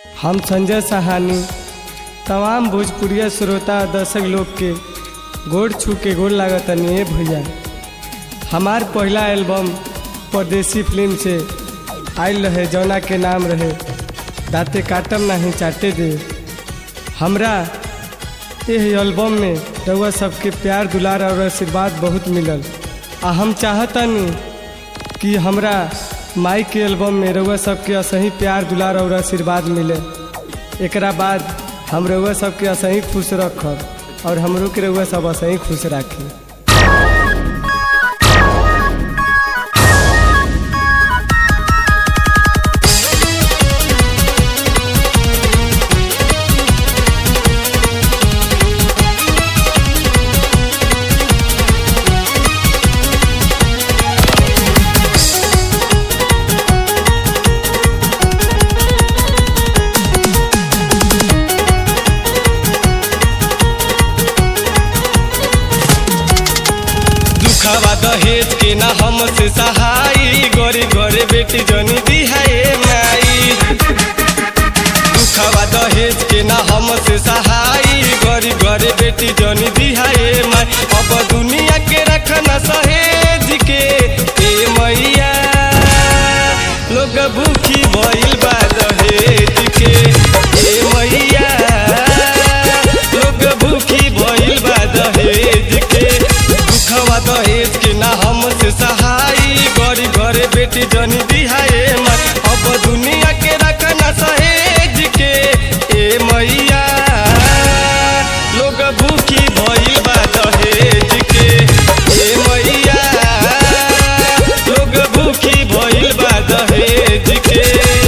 हम संजय सहानी तमाम भोजपुरिया श्रोता दर्शक लोग के गोड़ छू के गोड़ लागतनी है भैया। हमार पहला एल्बम परदेसी फिल्म से आयल रहे जौना के नाम रहे दाते काटम नहीं चाटे दे। हमरा यह एल्बम में रउआ सबके प्यार दुलार और आशीर्वाद बहुत मिलल आ हम चाहतनी कि हमरा माई के एल्बम में रउआ सबके असही प्यार दुलार और आशीर्वाद मिले। एकरा बाद हम रउआ सबके असही खुश रखब और हमरो के रउआ सब असही खुश राखी। दहेज के ना हमसे सहाई गोरी गोरे बेटी जनी दिहाए माई। दुखवा दहेज के ना हमसे सहाई गोरी गोरे बेटी जनी दिहाए माई। अब दुनिया के रखना सहेज के ए मैया लोग भूखी भइल बा दहेज के ए मैया लोग भूखी भइल बा दहेज के। दुखवा दहेज के ना हमसे सहाई गरी घरे बेटी जनी दिहाए माई। अब दुनिया के रखना सहेज के ए मैया लोग भूखी भइल बा दहेज के ए मैया लोग भूखी भइल बा दहेज के।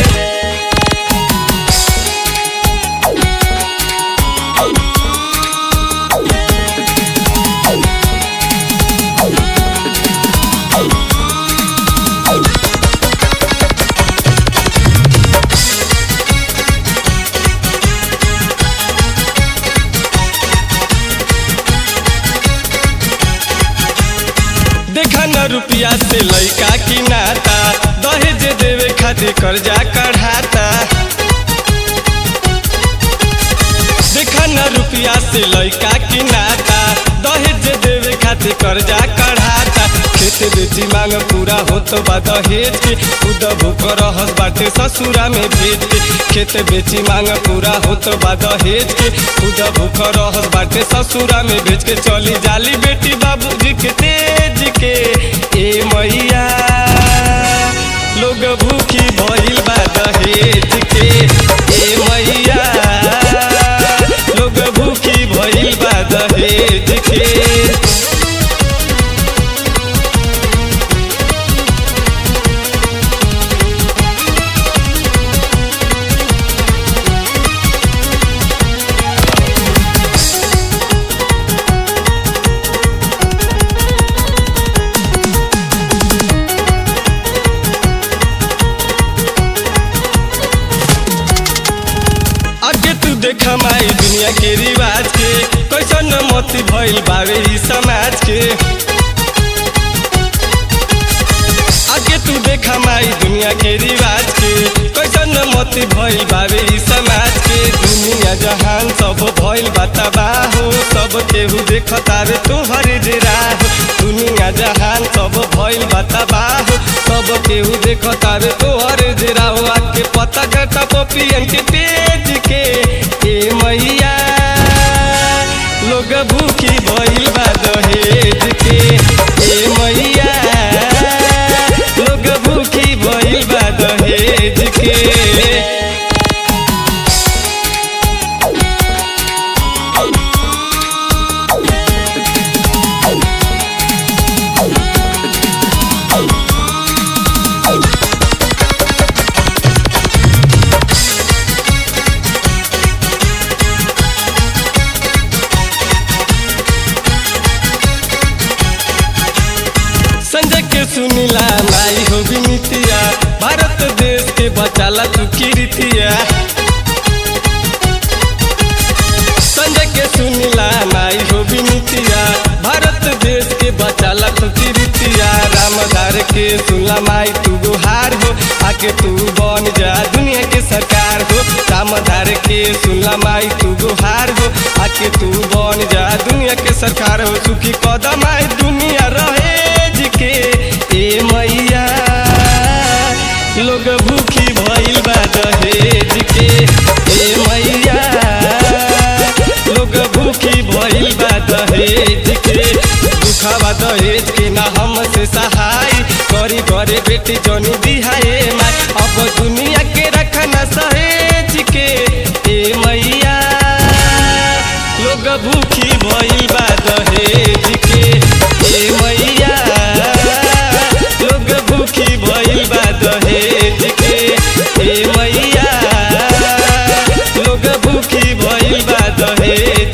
देखा न रुपया से लइका की नाता दहेज देवे खातिर कर्जा कढ़ाता। देखा न रुपया से लइका की नाता दहेज देवे खातिर कर्जा कढ़ाता। खेत बेची मांग पूरा होत बा दहेज के खुद भूख रहस बाटे ससुरा में भेज के। खेत बेची मांग पूरा होत बा दहेज के खुद भूख रहस बाटे ससुरा में भेज के। चली जाली बेटी बाबूजी के तेज के ए मैया लोग भूखी भइल बा दहेज के ए मैया लोग भूखी भइल बा दहेज के। देखा माई दुनिया के रिवाज के कैसन मती भइल बावे ई समाज के। आगे तू देखा माई दुनिया के रिवाज के कैसन मती भइल बावे ई समाज के। दुनिया जहान सब भइल बा तबाह सब केहू देखता रे तोहरे राह। दुनिया जहान सब भइल बा तबाह सब केहू देखता रे तोहरे राह। आके पता करता पपियन के तेज के ए मैया लोग भूखी भइल बा दहेज के ए मैया लोग भूखी भइल बा दहेज के। संजय के सुनीला माई हो विनीतिया भारत देश के बचाला तू कीर्तिया। संजय के सुनीला माई हो विनीतिया भारत देश के बचाला तू कीर्तिया। रामदार के सुनला माई तू गुहार हो आके तू बन जा दुनिया के सरकार हो। नाम धार के सुनला माई तू गुहार हो, आके तू बन जा दुनिया के सरकार हो, सुखी कदम आई दुनिया रहे के ए मैया। लोग भूखी भइल बा दहेज के ए मैया, लोग भूखी भइल बा दहेज के। दुखावा दहेज के ना हमसे सहाय, करी करे बेटी जनी दिहाए माई, अब दुनिया के रखना सहेज के ए मैया। लोग भूखी भइल बा दहेज के ए मैया, लोग भूखी भइल बा दहेज के ए मैया, लोग भूखी भइल बा दहेज